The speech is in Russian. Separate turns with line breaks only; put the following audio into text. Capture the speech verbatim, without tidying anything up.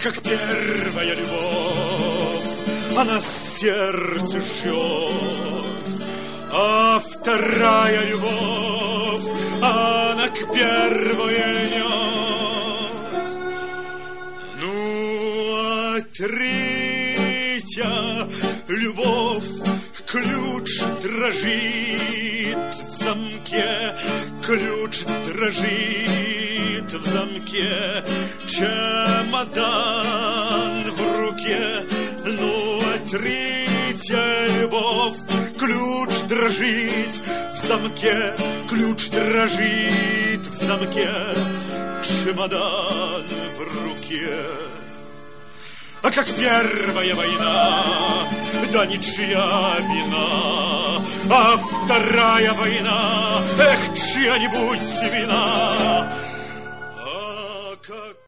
как первая любовь, она сердце жжет, а вторая любовь, она к первой льнет. Ну, а третья любовь, ключ дрожит в замке, ключ дрожит в замке, чемодан в руке. Ну, а третья любовь, ключ дрожит в замке, ключ дрожит в замке, чемодан в руке. А как первая война, да ничья вина, а вторая война, эх, чья-нибудь вина.